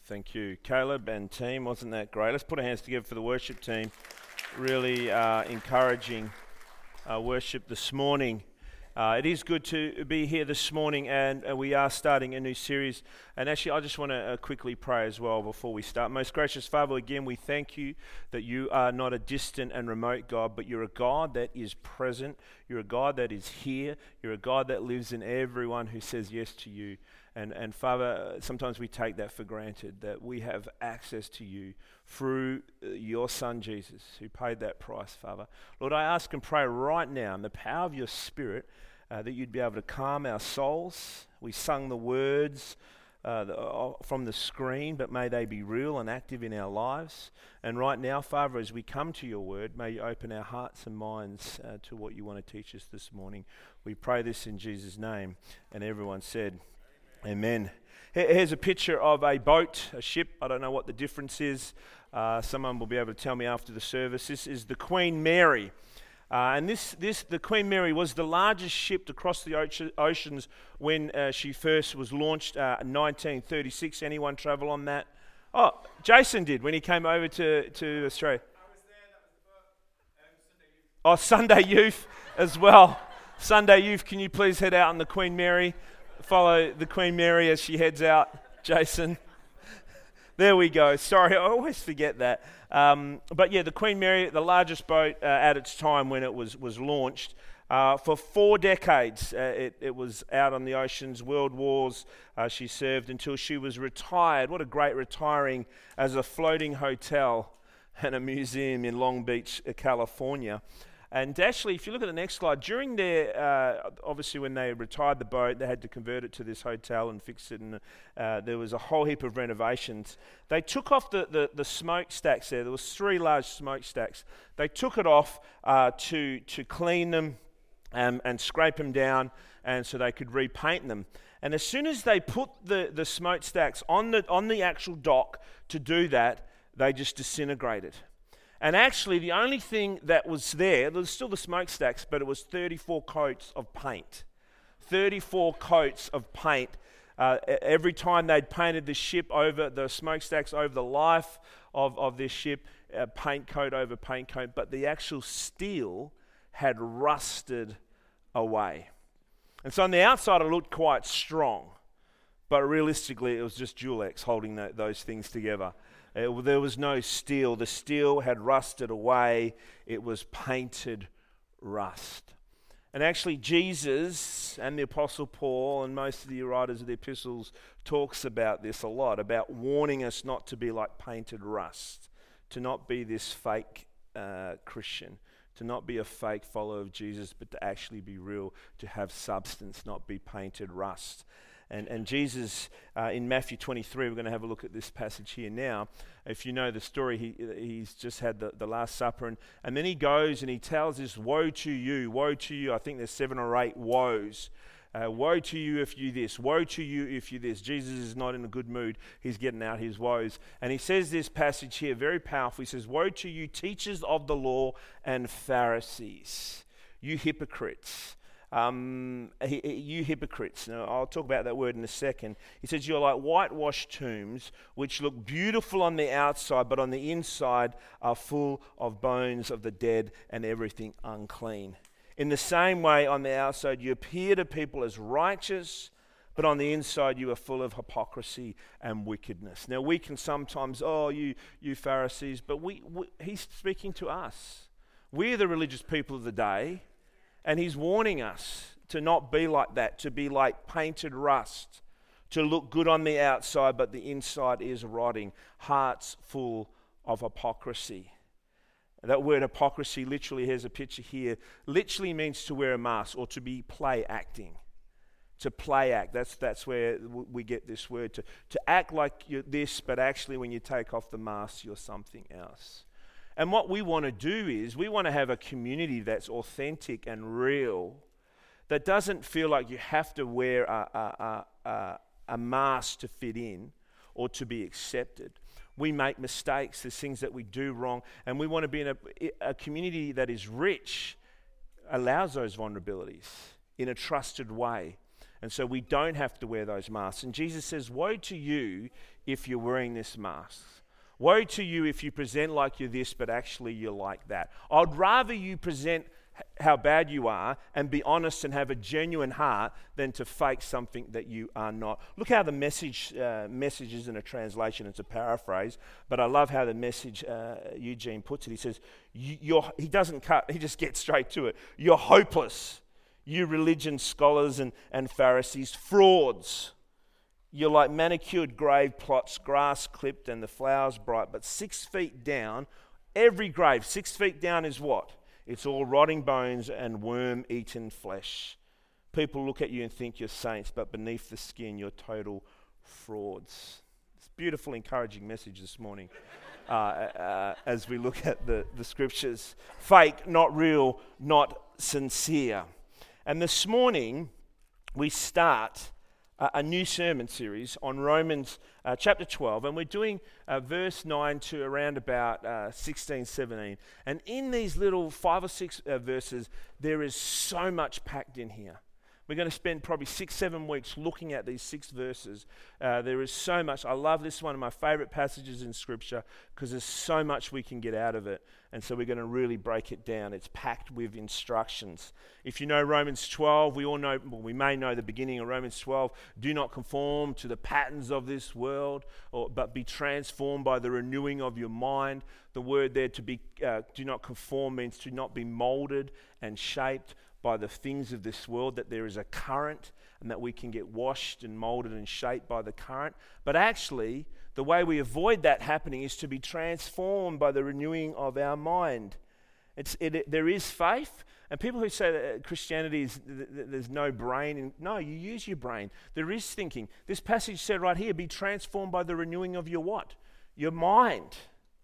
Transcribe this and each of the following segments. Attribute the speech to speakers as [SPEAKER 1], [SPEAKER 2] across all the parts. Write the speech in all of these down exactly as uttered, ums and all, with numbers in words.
[SPEAKER 1] Thank you, Caleb and team. Wasn't that great? Let's put our hands together for the worship team. Really uh, encouraging uh, worship this morning. Uh, it is good to be here this morning, and uh, we are starting a new series. And actually, I just want to uh, quickly pray as well before we start. Most gracious Father, again, we thank you that you are not a distant and remote God, but you're a God that is present. You're a God that is here. You're a God that lives in everyone who says yes to you. And, and Father, sometimes we take that for granted, that we have access to you through your Son, Jesus, who paid that price, Father. Lord, I ask and pray right now in the power of your Spirit uh, that you'd be able to calm our souls. We sung the words uh, the, uh, from the screen, but may they be real and active in our lives. And right now, Father, as we come to your word, may you open our hearts and minds uh, to what you want to teach us this morning. We pray this in Jesus' name. And everyone said, Amen. Here's a picture of a boat, a ship. I don't know what the difference is. Uh, someone will be able to tell me after the service. This is the Queen Mary. Uh, and this, this, the Queen Mary was the largest ship to cross the oce- oceans when uh, she first was launched uh, in nineteen thirty-six. Anyone travel on that? Oh, Jason did when he came over to, to Australia. I was there. That was the first, um, Sunday Youth. Oh, Sunday Youth as well. Sunday Youth, can you please head out on the Queen Mary? Follow the Queen Mary as she heads out, Jason. There we go. Sorry, I always forget that. Um, but yeah, the Queen Mary, the largest boat uh, at its time when it was, was launched. Uh, for four decades, uh, it, it was out on the oceans, world wars. Uh, she served until she was retired. What a great retiring as a floating hotel and a museum in Long Beach, California. And actually, if you look at the next slide, during their, uh, obviously when they retired the boat, they had to convert it to this hotel and fix it, and uh, there was a whole heap of renovations. They took off the, the, the smokestacks there. There was three large smokestacks. They took it off uh, to, to clean them and, and scrape them down, and so they could repaint them. And as soon as they put the, the smokestacks on the, on the actual dock to do that, they just disintegrated. And actually, the only thing that was there, there was still the smokestacks, but it was thirty-four coats of paint. thirty-four coats of paint. Uh, every time they'd painted the ship over, the smokestacks over the life of, of this ship, uh, paint coat over paint coat, but the actual steel had rusted away. And so on the outside, it looked quite strong, but realistically, it was just Dulex holding the, those things together. It, there was no steel. The steel had rusted away. It was painted rust. And actually, Jesus and the Apostle Paul and most of the writers of the epistles talks about this a lot, about warning us not to be like painted rust, to not be this fake uh, Christian, to not be a fake follower of Jesus, but to actually be real, to have substance, not be painted rust. And, and Jesus, uh, in Matthew twenty-three, we're going to have a look at this passage here now. If you know the story, he, he's just had the, the Last Supper, and, and then he goes and he tells this, woe to you, woe to you. I think there's seven or eight woes. Uh, woe to you if you this, woe to you if you this. Jesus is not in a good mood. He's getting out his woes. And he says this passage here, very powerful. He says, woe to you, teachers of the law and Pharisees, you hypocrites. Um, he, he, you hypocrites. Now, I'll talk about that word in a second. He says, you're like whitewashed tombs, which look beautiful on the outside, but on the inside are full of bones of the dead and everything unclean. In the same way, on the outside, you appear to people as righteous, but on the inside, you are full of hypocrisy and wickedness. Now, we can sometimes, oh, you, you Pharisees, but we, we he's speaking to us. We're the religious people of the day. And he's warning us to not be like that, to be like painted rust, to look good on the outside, but the inside is rotting, hearts full of hypocrisy. That word hypocrisy, literally, here's a picture here, literally means to wear a mask or to be play acting. To play act, that's that's where we get this word, to, to act like you're this, but actually when you take off the mask, you're something else. And what we want to do is we want to have a community that's authentic and real, that doesn't feel like you have to wear a, a, a, a mask to fit in or to be accepted. We make mistakes, there's things that we do wrong, and we want to be in a, a community that is rich, allows those vulnerabilities in a trusted way. And so we don't have to wear those masks. And Jesus says, woe to you if you're wearing this mask. Woe to you if you present like you're this, but actually you're like that. I'd rather you present how bad you are and be honest and have a genuine heart than to fake something that you are not. Look how the message uh, message is in a translation. It's a paraphrase, but I love how the message uh, Eugene puts it. He says, you're, he doesn't cut, he just gets straight to it. You're hopeless, you religion scholars and, and Pharisees, frauds. You're like manicured grave plots, grass clipped and the flowers bright, but six feet down, every grave, six feet down is what? It's all rotting bones and worm-eaten flesh. People look at you and think you're saints, but beneath the skin, you're total frauds. It's a beautiful, encouraging message this morning uh, uh, as we look at the, the scriptures. Fake, not real, not sincere. And this morning, we start a, a new sermon series on Romans uh, chapter twelve, and we're doing uh, verse nine to around about uh, sixteen, seventeen. And in these little five or six uh, verses, there is so much packed in here. We're going to spend probably six, seven weeks looking at these six verses. Uh, there is so much. I love this one of my favorite passages in Scripture because there's so much we can get out of it. And so we're going to really break it down. It's packed with instructions. If you know Romans twelve, we all know, well, we may know the beginning of Romans twelve. Do not conform to the patterns of this world, or, but be transformed by the renewing of your mind. The word there to be, uh, do not conform means to not be molded and shaped by the things of this world, that there is a current and that we can get washed and molded and shaped by the current. But actually, the way we avoid that happening is to be transformed by the renewing of our mind. It's, it, it, there is faith, and people who say that Christianity is, th- th- there's no brain, in, no, you use your brain. There is thinking. This passage said right here, be transformed by the renewing of your what? Your mind.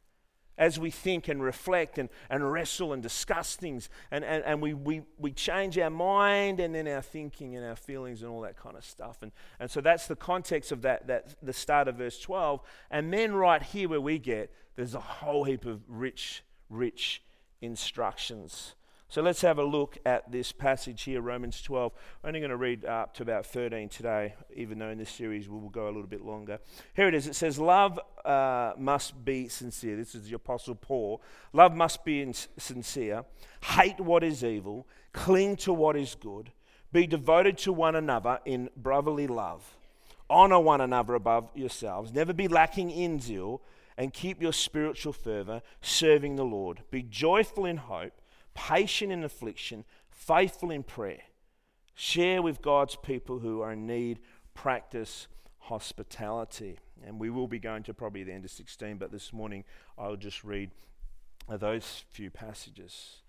[SPEAKER 1] As we think and reflect and, and wrestle and discuss things, and, and, and we, we, we change our mind and then our thinking and our feelings and all that kind of stuff. And, and so that's the context of that, that the start of verse twelve. And then right here where we get, there's a whole heap of rich, rich instructions. So let's have a look at this passage here, Romans twelve. I'm only going to read up to about thirteen today, even though in this series we will go a little bit longer. Here it is. It says, love uh, must be sincere. This is the Apostle Paul. Love must be in- sincere. Hate what is evil. Cling to what is good. Be devoted to one another in brotherly love. Honor one another above yourselves. Never be lacking in zeal, and keep your spiritual fervor, serving the Lord. Be joyful in hope, patient in affliction, faithful in prayer. Share with God's people who are in need. Practice hospitality. And we will be going to probably the end of sixteen, but this morning I'll just read uh, those few passages.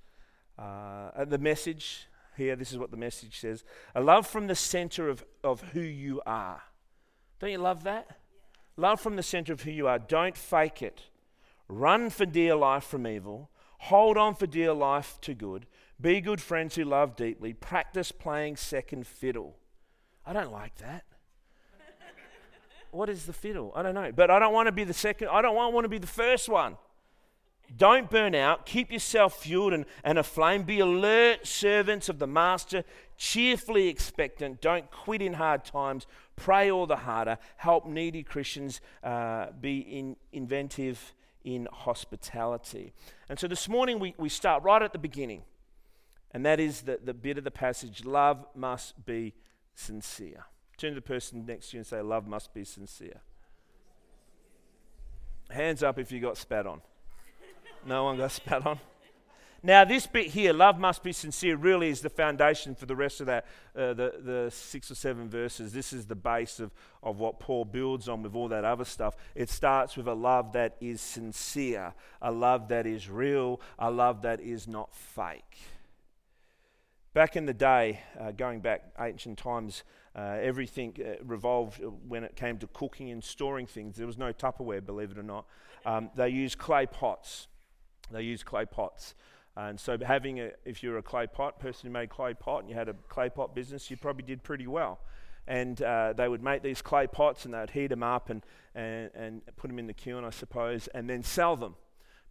[SPEAKER 1] Uh, the message here, this is what the message says. A love from the center of, of who you are. Don't you love that? Yeah. Love from the center of who you are. Don't fake it. Run for dear life from evil. Hold on for dear life to good. Be good friends who love deeply. Practice playing second fiddle. I don't like that. What is the fiddle? I don't know. But I don't want to be the second. I don't want, want to be the first one. Don't burn out. Keep yourself fueled and, and aflame. Be alert servants of the Master, cheerfully expectant. Don't quit in hard times. Pray all the harder. Help needy Christians. Uh, be in, inventive in hospitality. And so this morning we, we start right at the beginning. And that is the, the bit of the passage, love must be sincere. Turn to the person next to you and say, love must be sincere. Hands up if you got spat on. No one got spat on? Now this bit here, love must be sincere, really is the foundation for the rest of that, uh, the, the six or seven verses. This is the base of, of what Paul builds on with all that other stuff. It starts with a love that is sincere, a love that is real, a love that is not fake. Back in the day, uh, going back ancient times, uh, everything uh, revolved when it came to cooking and storing things. There was no Tupperware, believe it or not. Um, they used clay pots. They used clay pots. And so having a, if you're a clay pot person who made clay pot and you had a clay pot business, you probably did pretty well. And uh, they would make these clay pots and they would heat them up and, and, and put them in the kiln, I suppose, and then sell them.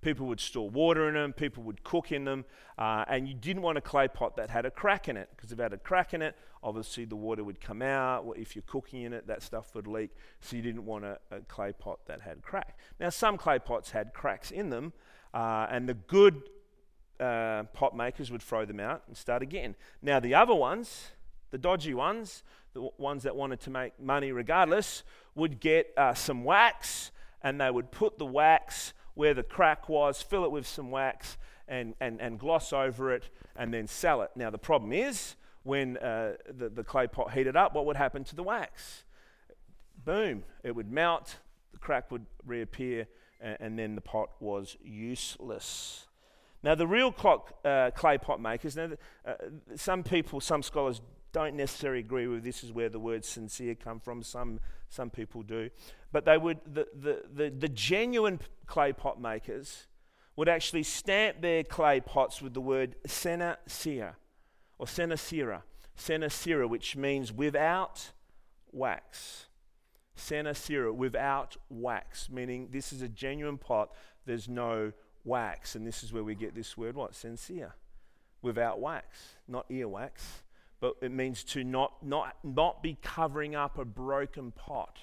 [SPEAKER 1] People would store water in them, people would cook in them, uh, and you didn't want a clay pot that had a crack in it, because if it had a crack in it, obviously the water would come out. Well, if you're cooking in it, that stuff would leak, so you didn't want a, a clay pot that had crack. Now, some clay pots had cracks in them, uh, and the good uh, pot makers would throw them out and start again. Now, the other ones, the dodgy ones, the w- ones that wanted to make money regardless, would get uh, some wax, and they would put the wax where the crack was, fill it with some wax, and, and, and gloss over it, and then sell it. Now, the problem is, when uh, the, the clay pot heated up, what would happen to the wax? Boom, it would melt, the crack would reappear, and, and then the pot was useless. Now, the real clock, uh, clay pot makers, now, uh, some people, some scholars don't necessarily agree with this is where the word sincere come from. Some some people do. But they would the, the, the, the genuine clay pot makers would actually stamp their clay pots with the word senasira or senasira. Senasira, which means without wax. Senasira, without wax, meaning this is a genuine pot, there's no wax. And this is where we get this word, what? Sincere. Without wax, not earwax. But it means to not, not, not be covering up a broken pot.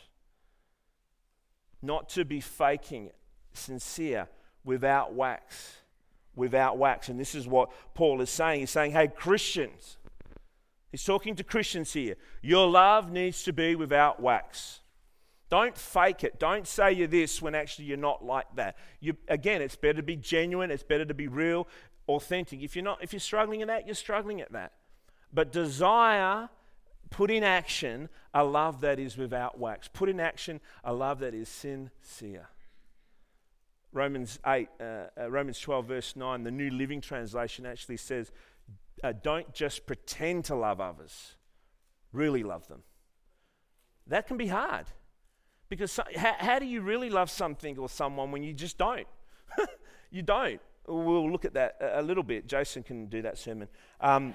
[SPEAKER 1] Not to be faking it. Sincere, without wax. Without wax. And this is what Paul is saying. He's saying, hey, Christians. He's talking to Christians here. Your love needs to be without wax. Don't fake it. Don't say you're this when actually you're not like that. You, again, it's better to be genuine. It's better to be real, authentic. If you're not, if you're struggling at that, you're struggling at that. But desire, put in action a love that is without wax. Put in action a love that is sincere. Romans eight, uh, uh, Romans twelve, verse nine, the New Living Translation actually says, uh, "Don't just pretend to love others; really love them." That can be hard, because so, how, how do you really love something or someone when you just don't? You don't. We'll look at that a, a little bit. Jason can do that sermon. Um,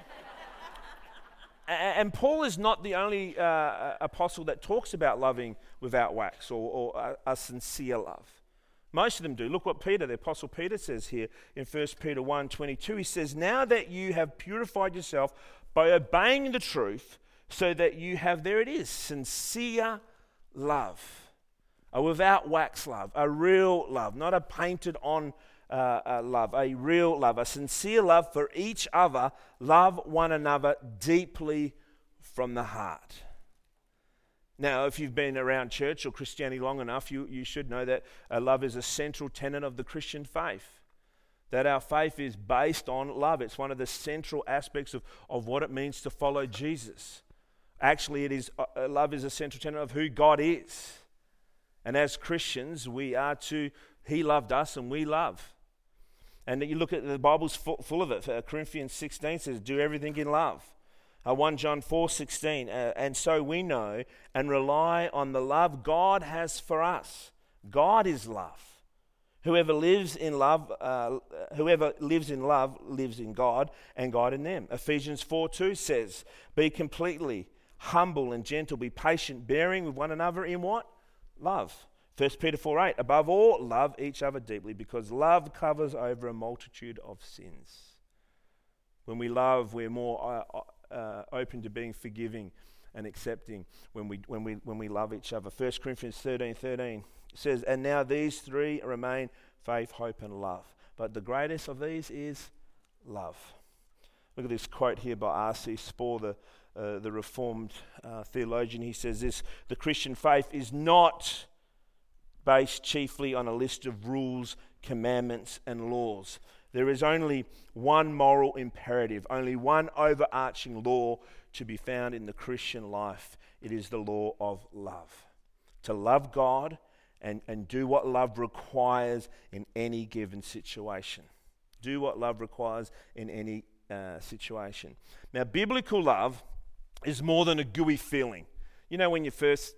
[SPEAKER 1] And Paul is not the only uh, apostle that talks about loving without wax or, or a, a sincere love. Most of them do. Look what Peter, the apostle Peter, says here in First Peter one twenty-two. He says, now that you have purified yourself by obeying the truth, so that you have, there it is, sincere love. A without wax love, a real love, not a painted on Uh, uh, love, a real love, a sincere love for each other. Love one another deeply from the heart. Now, if you've been around church or Christianity long enough, you, you should know that uh, love is a central tenet of the Christian faith. That our faith is based on love. It's one of the central aspects of, of what it means to follow Jesus. Actually, it is uh, love is a central tenet of who God is. And as Christians, we are to, He loved us and we love. And you look at the Bible's full, full of it. Uh, Corinthians sixteen says, do everything in love. Uh, First John four sixteen, uh, and so we know and rely on the love God has for us. God is love. Whoever lives in love, uh, whoever lives in love lives in God, and God in them. Ephesians four two says, be completely humble and gentle, be patient, bearing with one another in what? Love. First Peter four eight, above all, love each other deeply, because love covers over a multitude of sins. When we love, we're more uh, uh, open to being forgiving and accepting when we when we when we love each other. First Corinthians thirteen thirteen says, and now these three remain, faith, hope, and love. But the greatest of these is love. Look at this quote here by R C Sproul, the uh, the Reformed uh, theologian. He says this: the Christian faith is not based chiefly on a list of rules, commandments, and laws. There is only one moral imperative, only one overarching law to be found in the Christian life. It is the law of love. To love God and, and do what love requires in any given situation. Do what love requires in any uh, situation. Now, biblical love is more than a gooey feeling. You know, when you first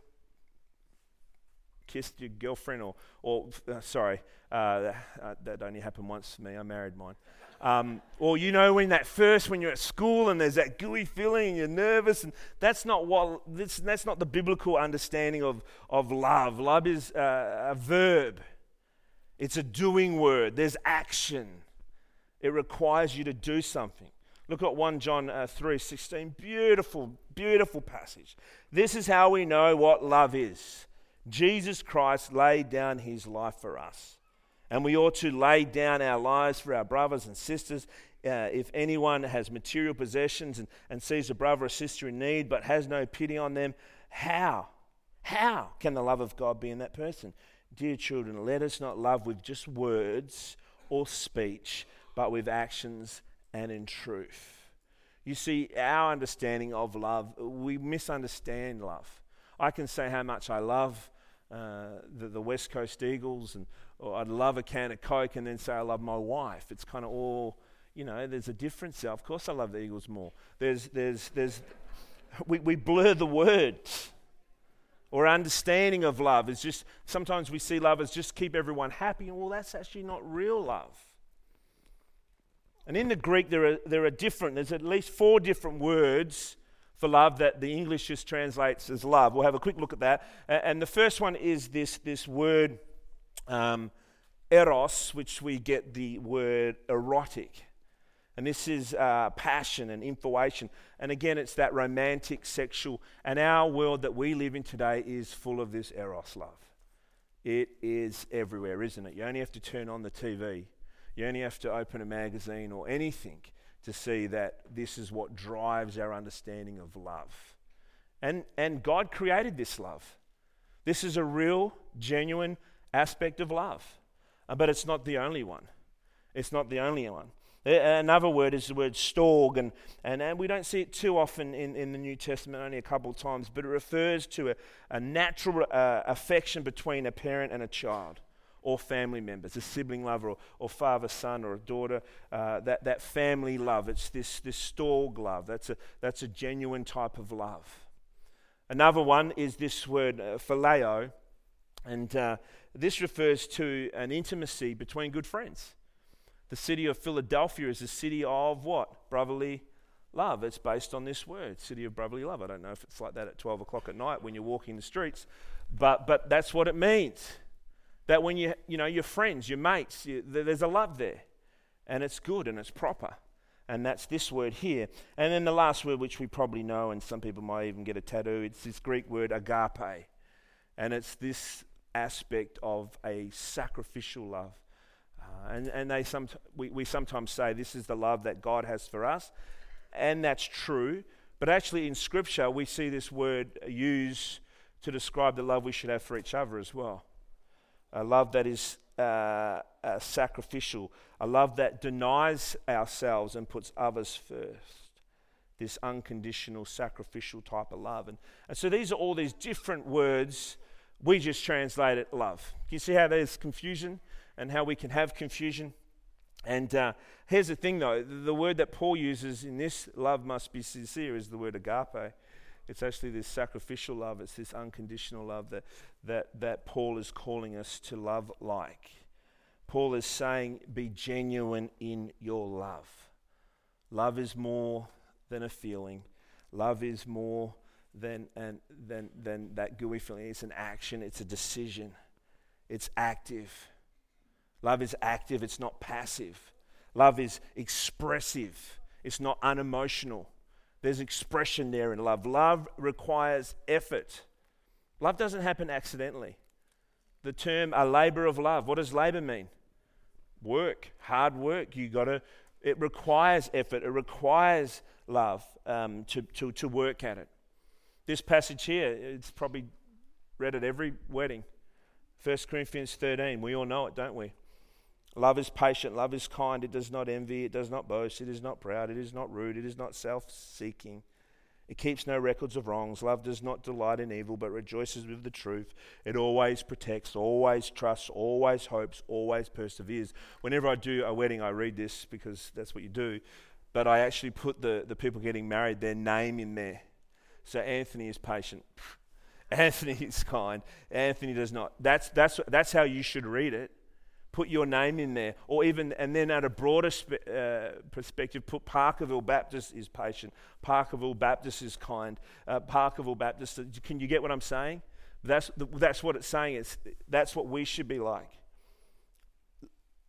[SPEAKER 1] kissed your girlfriend, or, or uh, sorry, uh, uh, that only happened once to me. I married mine. Um, or you know, when that first, when you're at school and there's that gooey feeling and you're nervous, and that's not what this, that's not the biblical understanding of of love. Love is uh, a verb. It's a doing word. There's action. It requires you to do something. Look at First John uh, three sixteen. Beautiful, beautiful passage. This is how we know what love is. Jesus Christ laid down his life for us. And we ought to lay down our lives for our brothers and sisters. Uh, if anyone has material possessions and, and sees a brother or sister in need but has no pity on them, how? How can the love of God be in that person? Dear children, let us not love with just words or speech, but with actions and in truth. You see, our understanding of love, we misunderstand love. I can say how much I love uh, the, the West Coast Eagles, and or I'd love a can of Coke, and then say I love my wife. It's kind of all, you know, there's a difference there. Of course I love the Eagles more. There's, there's, there's, we, we blur the words. Or understanding of love is just, sometimes we see love as just keep everyone happy, and well, that's actually not real love. And in the Greek, there are there are different, there's at least four different words for love that the English just translates as love. We'll have a quick look at that. And the first one is this, this word um, eros, which we get the word erotic. And this is uh, passion and infatuation. And again, it's that romantic, sexual. And our world that we live in today is full of this eros love. It is everywhere, isn't it? You only have to turn on the T V. You only have to open a magazine or anything to see that this is what drives our understanding of love. And, and God created this love. This is a real, genuine aspect of love. Uh, but it's not the only one. It's not the only one. Another word is the word storg, and, and, and we don't see it too often in, in the New Testament, only a couple of times, but it refers to a, a natural uh, affection between a parent and a child, or family members, a sibling love, or, or father, son, or a daughter, uh, that, that family love. It's this, this storg love. That's a, that's a genuine type of love. Another one is this word uh, phileo, and uh, this refers to an intimacy between good friends. The city of Philadelphia is a city of what? Brotherly love. It's based on this word, city of brotherly love. I don't know if it's like that at twelve o'clock at night when you're walking the streets, but but that's what it means. That when you you know your friends, your mates, you, there's a love there, and it's good and it's proper, and that's this word here. And then the last word, which we probably know, and some people might even get a tattoo. It's this Greek word agape, and it's this aspect of a sacrificial love. Uh, and and they some we, we sometimes say this is the love that God has for us, and that's true. But actually, in Scripture, we see this word used to describe the love we should have for each other as well. A love that is uh, uh, sacrificial, a love that denies ourselves and puts others first. This unconditional, sacrificial type of love, and and so these are all these different words. We just translate it love. Can you see how there's confusion? And how we can have confusion. And uh, here's the thing though, the word that Paul uses in this love must be sincere is the word agape. It's actually this sacrificial love, it's this unconditional love that, that, that Paul is calling us to love like. Paul is saying, be genuine in your love. Love is more than a feeling. Love is more than, and, than, than that gooey feeling. It's an action, it's a decision, it's active. Love is active, it's not passive. Love is expressive, it's not unemotional. There's expression there in love. Love requires effort. Love doesn't happen accidentally. The term a labor of love, what does labor mean? Work, hard work. You gotta. It requires effort. It requires love um, to, to, to work at it. This passage here, it's probably read at every wedding. First Corinthians thirteen, we all know it, don't we? Love is patient, love is kind, it does not envy, it does not boast, it is not proud, it is not rude, it is not self-seeking. It keeps no records of wrongs. Love does not delight in evil, but rejoices with the truth. It always protects, always trusts, always hopes, always perseveres. Whenever I do a wedding, I read this because that's what you do, but I actually put the, the people getting married, their name in there. So Anthony is patient. Anthony is kind. Anthony does not. That's that's that's how you should read it. Put your name in there, or even, and then at a broader spe- uh, perspective, put Parkerville Baptist is patient. Parkerville Baptist is kind. Uh, Parkerville Baptist. Can you get what I'm saying? That's the, that's what it's saying. It's that's what we should be like.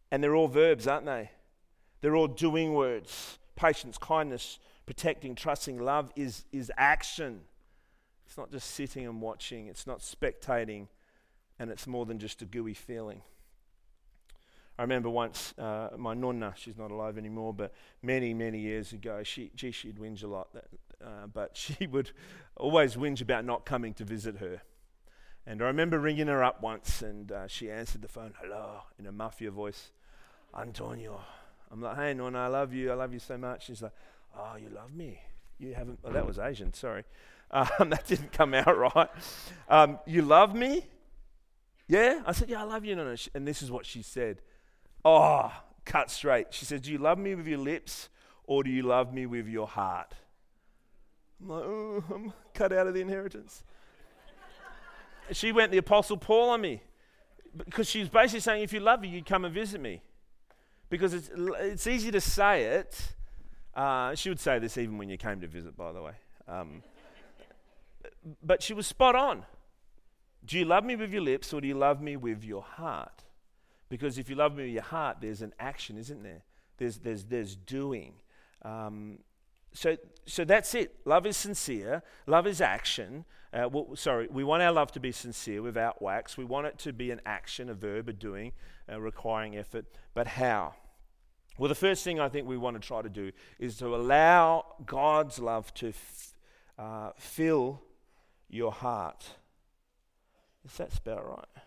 [SPEAKER 1] And they're all verbs, aren't they? They're all doing words. Patience, kindness, protecting, trusting. Love is, is action. It's not just sitting and watching. It's not spectating. And it's more than just a gooey feeling. I remember once, uh, my nonna, she's not alive anymore, but many, many years ago, she, gee, she'd whinge a lot, that, uh, but she would always whinge about not coming to visit her. And I remember ringing her up once, and uh, she answered the phone, hello, in a mafia voice, Antonio. I'm like, hey, nonna, I love you, I love you so much. She's like, oh, you love me? You haven't, oh, that was Asian, sorry. Um, that didn't come out right. Um, you love me? Yeah? I said, yeah, I love you, nonna. And this is what she said. Oh, cut straight. She said, do you love me with your lips or do you love me with your heart? I'm like, oh, I'm cut out of the inheritance. She went the Apostle Paul on me because she was basically saying, if you love me, you'd come and visit me. Because it's, it's easy to say it. Uh, she would say this even when you came to visit, by the way. Um, but she was spot on. Do you love me with your lips or do you love me with your heart? Because if you love me with your heart, there's an action, isn't there? There's there's there's doing. Um, so so that's it. Love is sincere. Love is action. Uh, well, sorry, we want our love to be sincere without wax. We want it to be an action, a verb, a doing, uh, requiring effort. But how? Well, the first thing I think we want to try to do is to allow God's love to f- uh, fill your heart. Is that spelled right?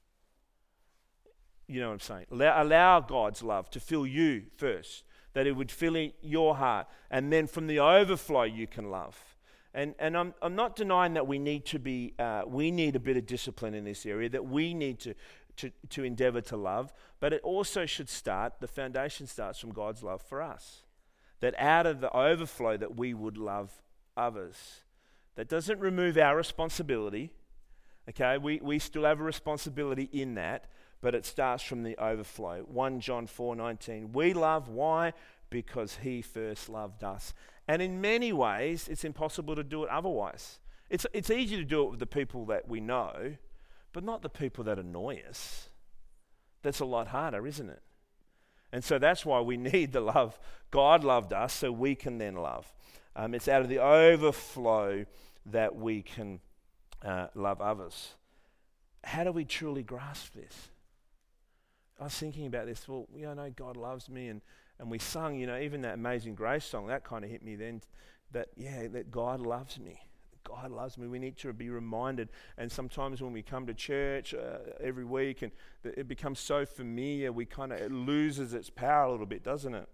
[SPEAKER 1] You know what I'm saying? Allow, allow God's love to fill you first, that it would fill your heart, and then from the overflow you can love. And and I'm I'm not denying that we need to be uh, we need a bit of discipline in this area, that we need to to to endeavor to love, but it also should start. The foundation starts from God's love for us. That out of the overflow that we would love others. That doesn't remove our responsibility. Okay, we we still have a responsibility in that. But it starts from the overflow. First John four nineteen. We love, why? Because he first loved us. And in many ways, it's impossible to do it otherwise. It's it's easy to do it with the people that we know, but not the people that annoy us. That's a lot harder, isn't it? And so that's why we need the love. God loved us so we can then love. Um, it's out of the overflow that we can uh, love others. How do we truly grasp this? I was thinking about this. Well, you know, I know God loves me, and, and we sung, you know, even that Amazing Grace song, that kind of hit me then, that, yeah, that God loves me. God loves me. We need to be reminded. And sometimes when we come to church uh, every week and th- it becomes so familiar, we kind of, it loses its power a little bit, doesn't it?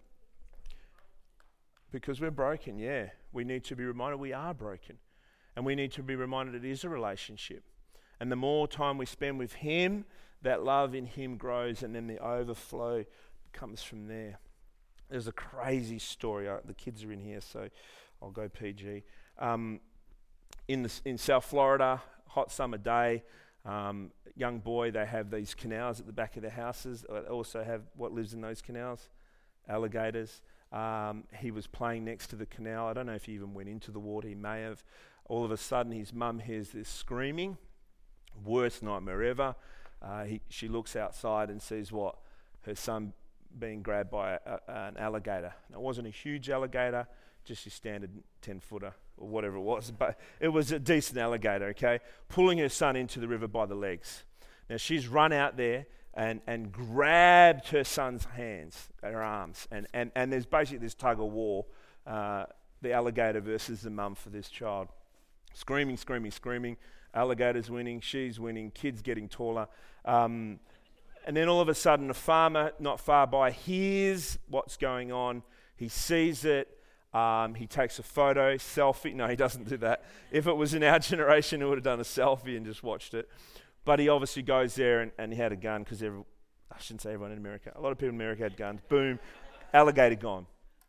[SPEAKER 1] Because we're broken, yeah. We need to be reminded we are broken. And we need to be reminded it is a relationship. And the more time we spend with Him, that love in Him grows, and then the overflow comes from there. There's a crazy story. Uh, the kids are in here, so I'll go P G. Um, in the, in South Florida, hot summer day, um, young boy, they have these canals at the back of their houses. They also have what lives in those canals? Alligators. Um, he was playing next to the canal. I don't know if he even went into the water. He may have. All of a sudden, his mum hears this screaming. Worst nightmare ever. Uh, he, she looks outside and sees what? Her son being grabbed by a, a, an alligator. Now, it wasn't a huge alligator, just your standard ten-footer or whatever it was, but it was a decent alligator, okay? Pulling her son into the river by the legs. Now, she's run out there and, and grabbed her son's hands, her arms, and, and, and there's basically this tug-of-war, uh, the alligator versus the mum for this child. Screaming, screaming, screaming. Alligator's winning, she's winning, kids getting taller. Um, and then all of a sudden, a farmer not far by hears what's going on. He sees it. Um, he takes a photo, selfie. No, he doesn't do that. If it was in our generation, he would have done a selfie and just watched it. But he obviously goes there and, and he had a gun because I shouldn't say everyone in America. A lot of people in America had guns. Boom, alligator gone.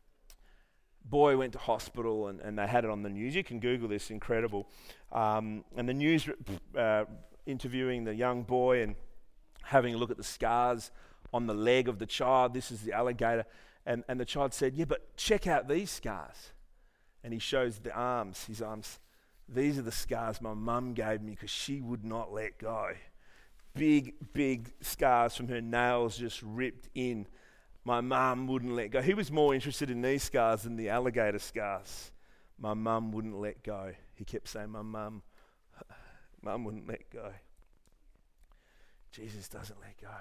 [SPEAKER 1] Boy went to hospital and, and they had it on the news. You can Google this, incredible. Um, and the news uh, interviewing the young boy and having a look at the scars on the leg of the child. This is the alligator. And, and the child said, yeah, but check out these scars. And he shows the arms, his arms. These are the scars my mum gave me because she would not let go. big, big scars from her nails just ripped in. My mum wouldn't let go. He was more interested in these scars than the alligator scars. My mum wouldn't let go. He kept saying, my mum, mum wouldn't let go. Jesus doesn't let go.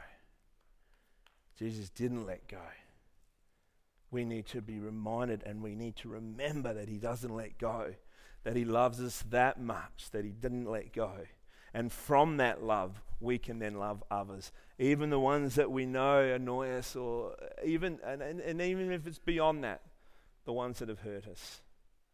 [SPEAKER 1] Jesus didn't let go. We need to be reminded and we need to remember that he doesn't let go, that he loves us that much, that he didn't let go. And from that love, we can then love others, even the ones that we know annoy us, or even, and, and, and even if it's beyond that, the ones that have hurt us,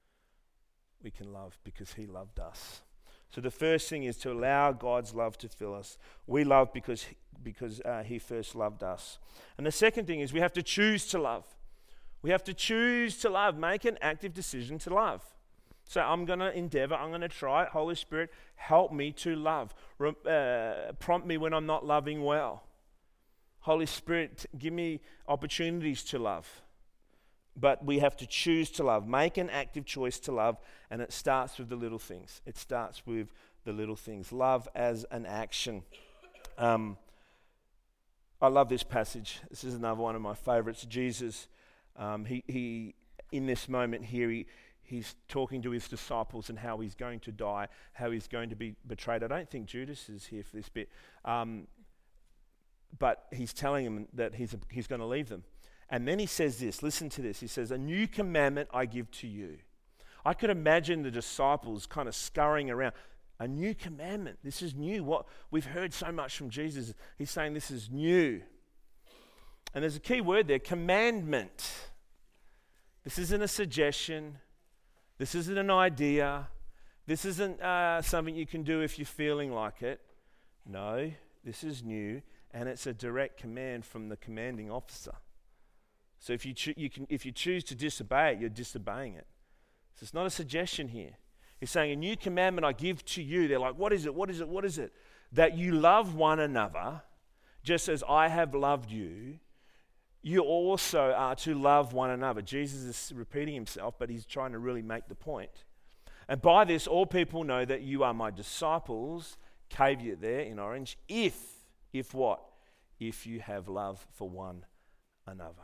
[SPEAKER 1] we can love because he loved us. So the first thing is to allow God's love to fill us. We love because, because uh, he first loved us. And the second thing is we have to choose to love. We have to choose to love, make an active decision to love. So I'm going to endeavor, I'm going to try it. Holy Spirit, help me to love. Uh, prompt me when I'm not loving well. Holy Spirit, give me opportunities to love. But we have to choose to love. Make an active choice to love, and it starts with the little things. It starts with the little things. Love as an action. Um, I love this passage. This is another one of my favorites. Jesus, um, he, he in this moment here, he, he's talking to his disciples and how he's going to die, how he's going to be betrayed. I don't think Judas is here for this bit. Um, but he's telling them that he's, he's going to leave them. And then he says this, listen to this. He says, a new commandment I give to you. I could imagine the disciples kind of scurrying around. A new commandment. This is new. What we've heard so much from Jesus. He's saying this is new. And there's a key word there, commandment. This isn't a suggestion. This isn't an idea. This isn't uh, something you can do if you're feeling like it. No, this is new, and it's a direct command from the commanding officer. So if you cho- you can if you choose to disobey it, you're disobeying it. So it's not a suggestion here. He's saying, a new commandment I give to you. They're like, what is it? What is it? What is it? That you love one another, just as I have loved you. You also are to love one another. Jesus is repeating himself, but he's trying to really make the point. And by this, all people know that you are my disciples, caveat there in orange, if, if what? If you have love for one another.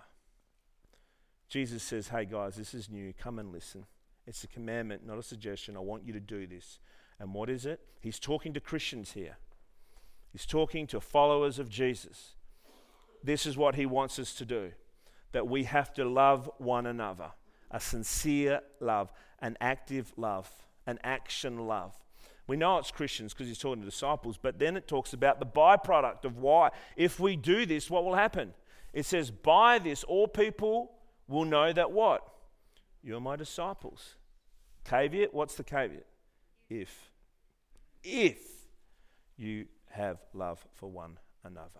[SPEAKER 1] Jesus says, hey guys, this is new. Come and listen. It's a commandment, not a suggestion. I want you to do this. And what is it? He's talking to Christians here. He's talking to followers of Jesus. This is what he wants us to do. That we have to love one another. A sincere love, an active love, an action love. We know it's Christians because he's talking to disciples, but then it talks about the byproduct of why. If we do this, what will happen? It says, by this, all people will know that what? You're my disciples. Caveat, what's the caveat? If. If you have love for one another.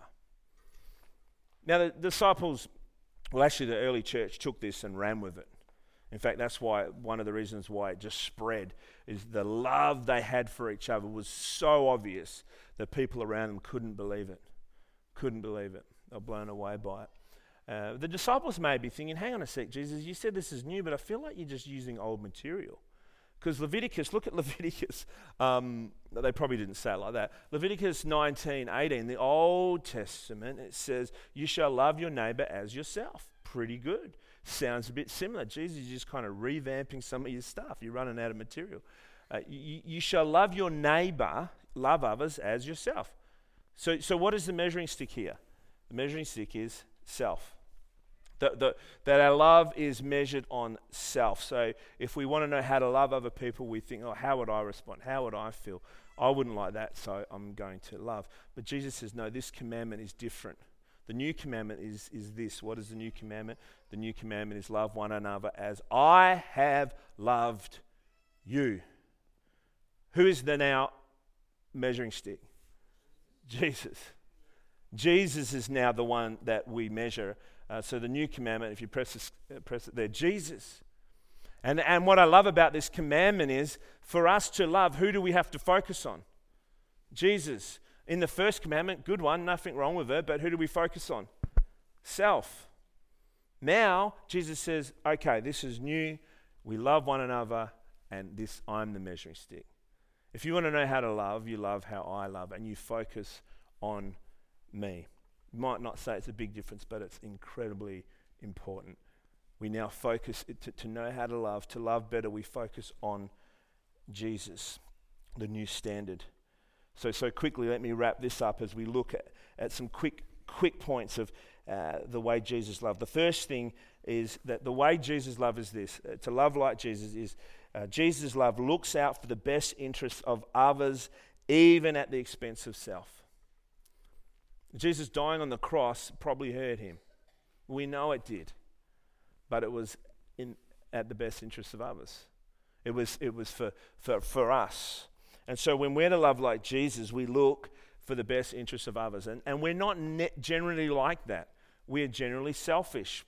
[SPEAKER 1] Now the disciples, well actually the early church took this and ran with it. In fact, that's why one of the reasons why it just spread is the love they had for each other was so obvious that people around them couldn't believe it. Couldn't believe it. They were blown away by it. Uh, the disciples may be thinking, hang on a sec, Jesus, you said this is new, but I feel like you're just using old material. Because Leviticus, look at Leviticus. Um, they probably didn't say it like that. Leviticus nineteen eighteen, the Old Testament, it says, you shall love your neighbor as yourself. Pretty good. Sounds a bit similar. Jesus is just kind of revamping some of your stuff. You're running out of material. Uh, you, you shall love your neighbor, love others as yourself. So, so what is the measuring stick here? The measuring stick is self. The, the, that our love is measured on self. So if we want to know how to love other people, we think, oh, how would I respond? How would I feel? I wouldn't like that, so I'm going to love. But Jesus says, no, this commandment is different. The new commandment is, is this. What is the new commandment? The new commandment is love one another as I have loved you. Who is the now measuring stick? Jesus. Jesus is now the one that we measure. Uh, so the new commandment, if you press, this, uh, press it there, Jesus. And, and what I love about this commandment is, for us to love, who do we have to focus on? Jesus. In the first commandment, good one, nothing wrong with it, but who do we focus on? Self. Now, Jesus says, okay, this is new, we love one another, and this, I'm the measuring stick. If you want to know how to love, you love how I love, and you focus on me. You might not say it's a big difference, but it's incredibly important. We now focus, to, to know how to love, to love better, we focus on Jesus, the new standard. So, so quickly, let me wrap this up as we look at, at some quick, quick points of uh, the way Jesus loved. The first thing is that the way Jesus loved is this. Uh, to love like Jesus is, uh, Jesus' love looks out for the best interests of others, even at the expense of self. Jesus dying on the cross probably hurt him. We know it did. But it was in at the best interests of others. It was it was for, for, for us. And so when we're to love like Jesus, we look for the best interests of others. And, and we're not ne- generally like that. We're generally selfish.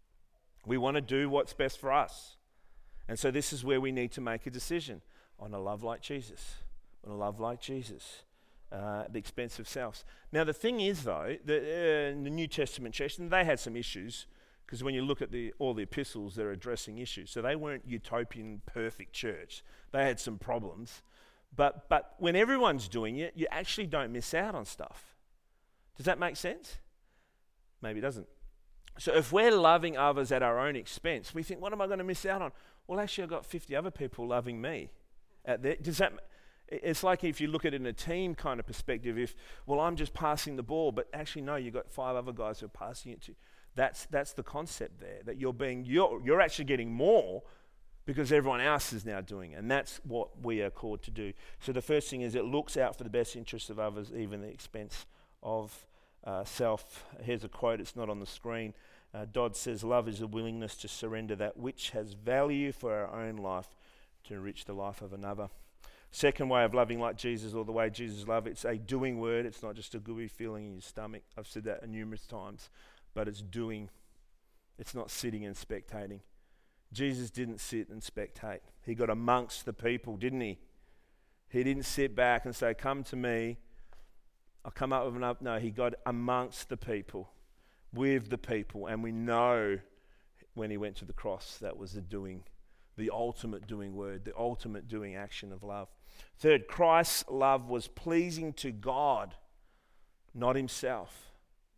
[SPEAKER 1] We want to do what's best for us. And so this is where we need to make a decision on a love like Jesus. On a love like Jesus. Uh, at the expense of self. Now the thing is though, the, uh, in the New Testament church, and they had some issues. Because when you look at the all the epistles, they're addressing issues. So they weren't utopian, perfect church. They had some problems. But but when everyone's doing it, you actually don't miss out on stuff. Does that make sense? Maybe it doesn't. So if we're loving others at our own expense, we think, what am I going to miss out on? Well, actually, I've got fifty other people loving me. At their, does that? It's like if you look at it in a team kind of perspective. If, well, I'm just passing the ball, but actually, no, you've got five other guys who are passing it to. That's that's the concept there, that you're being you're you're actually getting more because everyone else is now doing it, and that's what we are called to do. So the first thing is it looks out for the best interests of others, even at the expense of uh, self. Here's a quote, it's not on the screen. Uh, Dodd says, love is a willingness to surrender that which has value for our own life to enrich the life of another. Second way of loving like Jesus, or the way Jesus loved, it's a doing word. It's not just a gooey feeling in your stomach. I've said that numerous times. But it's doing. It's not sitting and spectating. Jesus didn't sit and spectate. He got amongst the people, didn't he? He didn't sit back and say, come to me. I'll come up with an up. No, he got amongst the people, with the people. And we know when he went to the cross, that was the doing, the ultimate doing word, the ultimate doing action of love. Third, Christ's love was pleasing to God, not himself.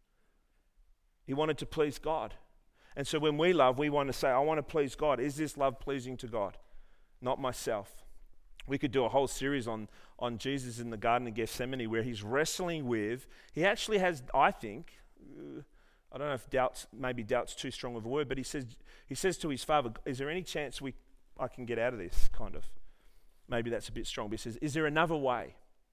[SPEAKER 1] He wanted to please God. And so when we love, we want to say, I want to please God. Is this love pleasing to God? Not myself. We could do a whole series on, on Jesus in the Garden of Gethsemane where he's wrestling with, he actually has, I think, uh, I don't know if doubts, maybe doubt's too strong of a word, but he says he says to his father, is there any chance we I can get out of this, kind of? Maybe that's a bit strong, but he says, is there another way?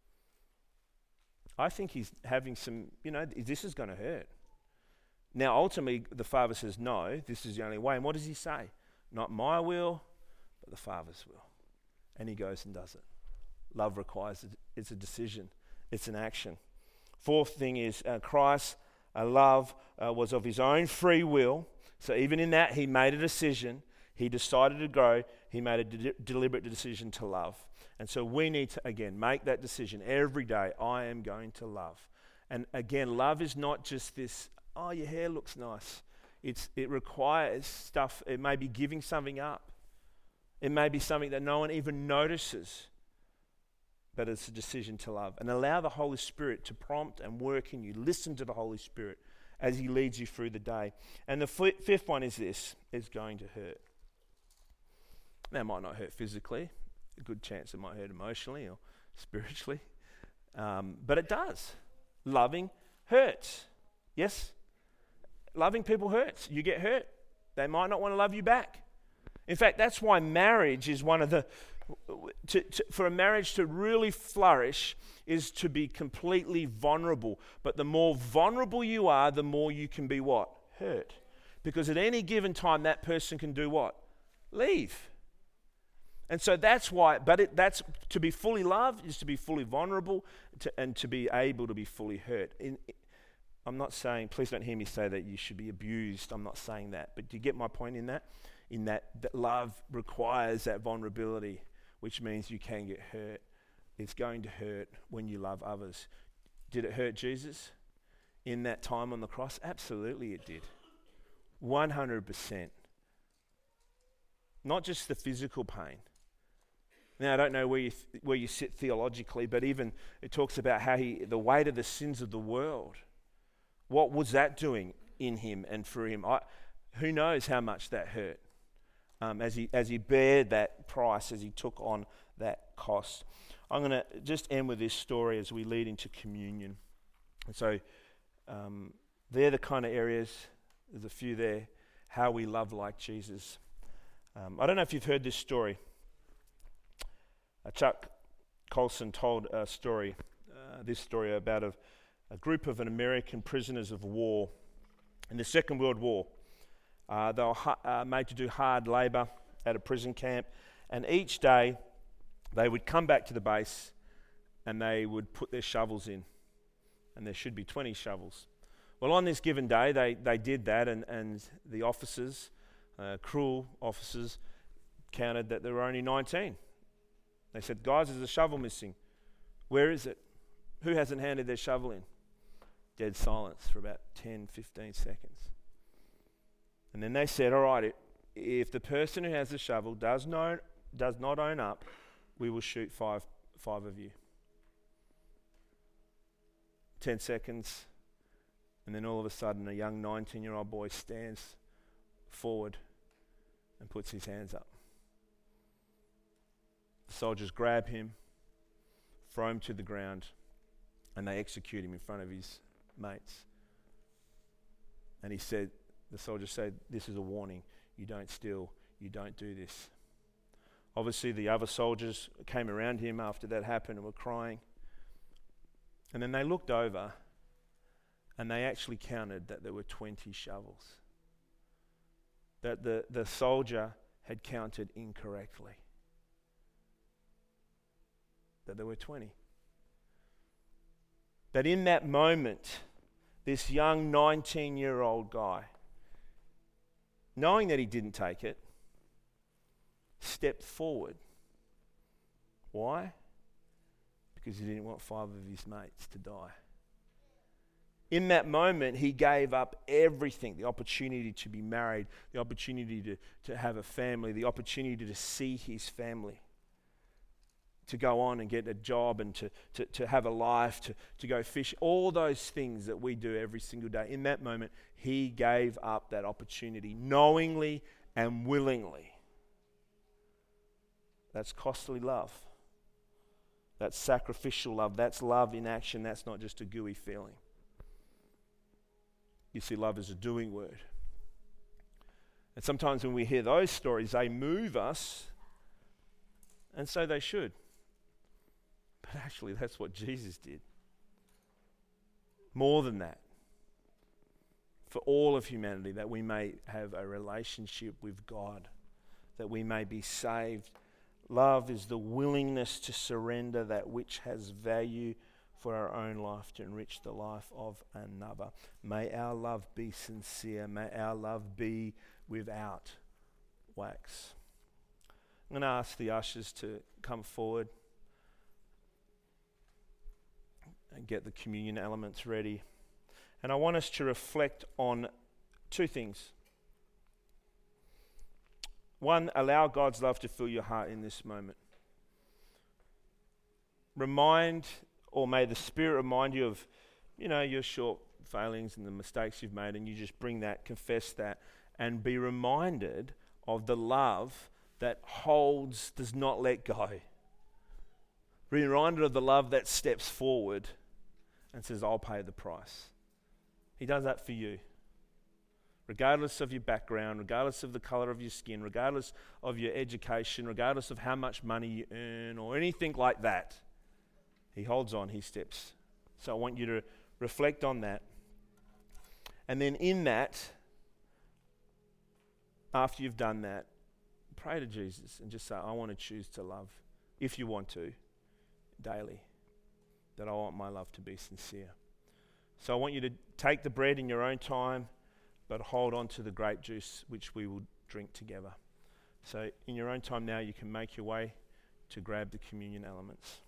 [SPEAKER 1] I think he's having some, you know, this is going to hurt. Now, ultimately, the Father says, no, this is the only way. And what does he say? Not my will, but the Father's will. And he goes and does it. Love requires it. It's a decision. It's an action. Fourth thing is uh, Christ's uh, love uh, was of his own free will. So even in that, he made a decision. He decided to grow. He made a de- deliberate decision to love. And so we need to, again, make that decision every day. I am going to love. And again, love is not just this, oh, your hair looks nice. It's it requires stuff. It may be giving something up. It may be something that no one even notices. But it's a decision to love. And allow the Holy Spirit to prompt and work in you. Listen to the Holy Spirit as he leads you through the day. And the f- fifth one is this. It's going to hurt. Now, it might not hurt physically. A good chance it might hurt emotionally or spiritually. Um, but it does. Loving hurts. Yes? Loving people hurts. You get hurt. They might not want to love you back. In fact, that's why marriage is one of the... To, to, for a marriage to really flourish is to be completely vulnerable. But the more vulnerable you are, the more you can be what? Hurt. Because at any given time, that person can do what? Leave. And so that's why, but it, that's to be fully loved is to be fully vulnerable to, and to be able to be fully hurt. In, I'm not saying, please don't hear me say that you should be abused. I'm not saying that. But do you get my point in that? In that, that love requires that vulnerability, which means you can get hurt. It's going to hurt when you love others. Did it hurt Jesus in that time on the cross? Absolutely it did. one hundred percent. Not just the physical pain, Now, I don't know where you th- where you sit theologically, but even it talks about how he, the weight of the sins of the world. What was that doing in him and for him? I, who knows how much that hurt um, as he as he bared that price, as he took on that cost. I'm going to just end with this story as we lead into communion. And so um, they're the kind of areas. There's a few there. How we love like Jesus. Um, I don't know if you've heard this story. Uh, Chuck Colson told a story, uh, this story about a, a group of an American prisoners of war in the Second World War. Uh, they were ha- uh, made to do hard labour at a prison camp, and each day they would come back to the base and they would put their shovels in, and there should be twenty shovels. Well, on this given day, they, they did that, and, and the officers, uh, cruel officers, counted that there were only nineteen. They said, guys, there's a shovel missing. Where is it? Who hasn't handed their shovel in? Dead silence for about ten, fifteen seconds. And then they said, all right, if the person who has the shovel does, know, does not own up, we will shoot five, five of you. Ten seconds, and then all of a sudden a young nineteen-year-old boy stands forward and puts his hands up. The soldiers grab him, throw him to the ground, and they execute him in front of his mates. And he said, the soldiers said, this is a warning. You don't steal. You don't do this. Obviously, the other soldiers came around him after that happened and were crying. And then they looked over, and they actually counted that there were twenty shovels. That the, the soldier had counted incorrectly. That there were twenty. That in that moment, this young nineteen-year-old guy, knowing that he didn't take it, stepped forward. Why? Because he didn't want five of his mates to die. In that moment, he gave up everything, the opportunity to be married, the opportunity to, to have a family, the opportunity to see his family, to go on and get a job and to, to, to have a life, to, to go fish, all those things that we do every single day. In that moment, he gave up that opportunity knowingly and willingly. That's costly love. That's sacrificial love. That's love in action. That's not just a gooey feeling. You see, love is a doing word. And sometimes when we hear those stories, they move us, and so they should. But actually, that's what Jesus did. More than that. For all of humanity, that we may have a relationship with God, that we may be saved. Love is the willingness to surrender that which has value for our own life to enrich the life of another. May our love be sincere. May our love be without wax. I'm going to ask the ushers to come forward and get the communion elements ready. And I want us to reflect on two things. One, allow God's love to fill your heart in this moment. Remind, or may the Spirit remind you of, you know, your short failings and the mistakes you've made, and you just bring that, confess that, and be reminded of the love that holds, does not let go. Be reminded of the love that steps forward and says, I'll pay the price. He does that for you. Regardless of your background, regardless of the colour of your skin, regardless of your education, regardless of how much money you earn or anything like that, he holds on, he steps. So I want you to reflect on that. And then in that, after you've done that, pray to Jesus and just say, I want to choose to love, if you want to, daily. That I want my love to be sincere. So I want you to take the bread in your own time, but hold on to the grape juice which we will drink together. So in your own time now, you can make your way to grab the communion elements.